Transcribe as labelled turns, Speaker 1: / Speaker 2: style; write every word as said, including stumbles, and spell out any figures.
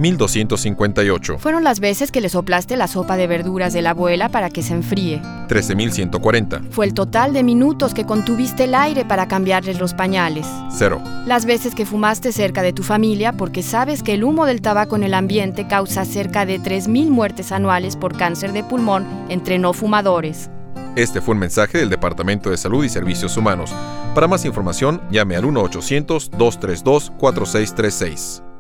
Speaker 1: mil doscientos cincuenta y ocho.
Speaker 2: Fueron las veces que le soplaste la sopa de verduras de la abuela para que se enfríe.
Speaker 1: trece mil ciento cuarenta.
Speaker 2: Fue el total de minutos que contuviste el aire para cambiarles los pañales.
Speaker 1: cero.
Speaker 2: Las veces que fumaste cerca de tu familia porque sabes que el humo del tabaco en el ambiente causa cerca de tres mil muertes anuales por cáncer de pulmón entre no fumadores.
Speaker 1: Este fue un mensaje del Departamento de Salud y Servicios Humanos. Para más información, llame al uno ochocientos, dos tres dos, cuatro seis tres seis.